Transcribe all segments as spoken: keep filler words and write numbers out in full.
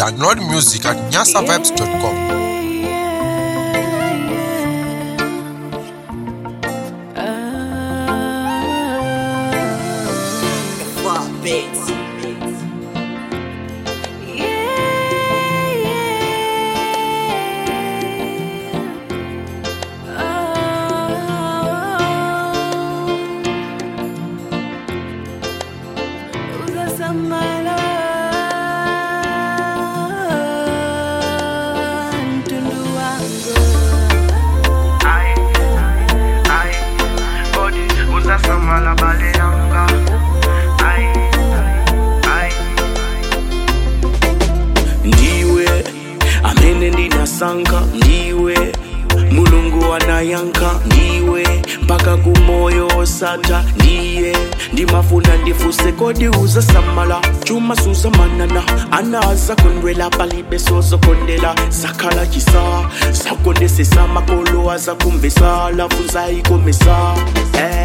Download music at nyasa vibes dot com. Ndiwe amene ndinasankha, ndiwe mulungu anayankha, ndiwe mpaka kumoyo osatha, ndiye ndimafuna ndifuse kodi uzasamala chuma suzamanana anaza kondwela palibe sozokondela zakhala chisa zakondesesa makolo aza kumvesa lafunza ikomesa eh.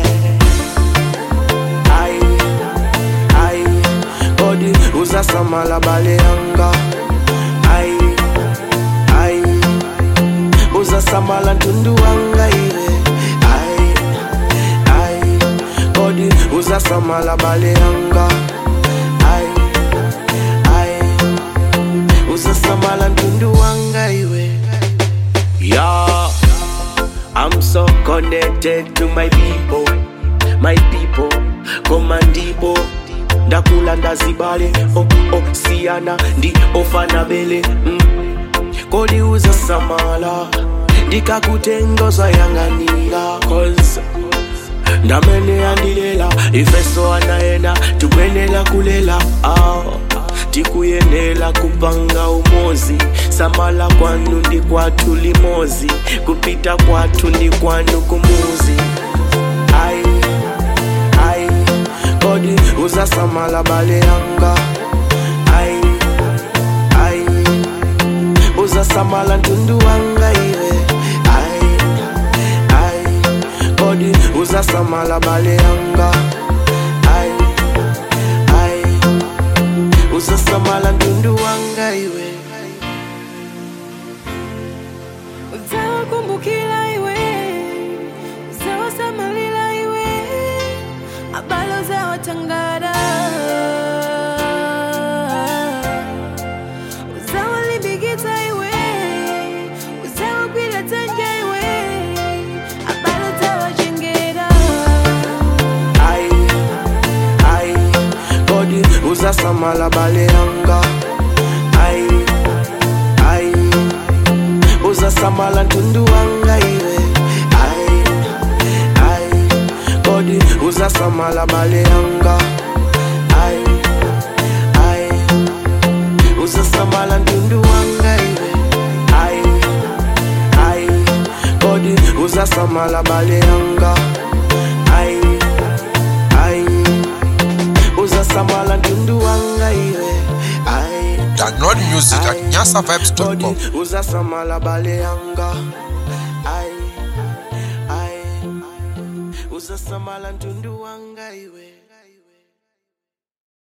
Ai, ai, kodi uzasamala bale yanga, ai, ai, uzasamala ntundu wanga iwe, ai, ai, kodi uzasamala bale yanga, ai, ai, uzasamala ntundu wanga iwe. Yeah, I'm so connected to my people, my people, komandibo ndakula ndazibale, oh oh siana ndi ofana bele mm. Kodi uzasamala ndikakutengoza yanganira, cause ndamene yandilela ifeso anaena tukwenela kulela ah. Tikuyenela kupanga umozi, samala kwanu ndi kwatu limozi, kupita kwatu ndi kwanu kumuzi. Ai, ai, kodi uzasamala bale yanga, ai, ai, uzasamala ntundu wanga iwe, ai, ai, kodi uzasamala bale yanga, ai, ai, uzasamala ntundu wanga iwe. Uzawakumbukila iwe, uzawasamalila iwe, abalo zawatangada, uzawalimbikita iwe, uzawakwila tanja iwe, abalo zawajengera. Ai, ai, kodi uzasamala bale yanga, ai, ai, uzasamala ntundu wanga iwe, ai, ai, kodi uzasamala bale yanga, ai, ai, uzasamala ntundu wanga iwe, ai, ai, kodi uzasamala bale yanga, ai, ai, uzasamala ntundu wanga iwe, ai. Download music at nyasa vibes dot com. Kodi uzasamala bale yanga, ai, ai, uzasamala ntundu wanga iwe.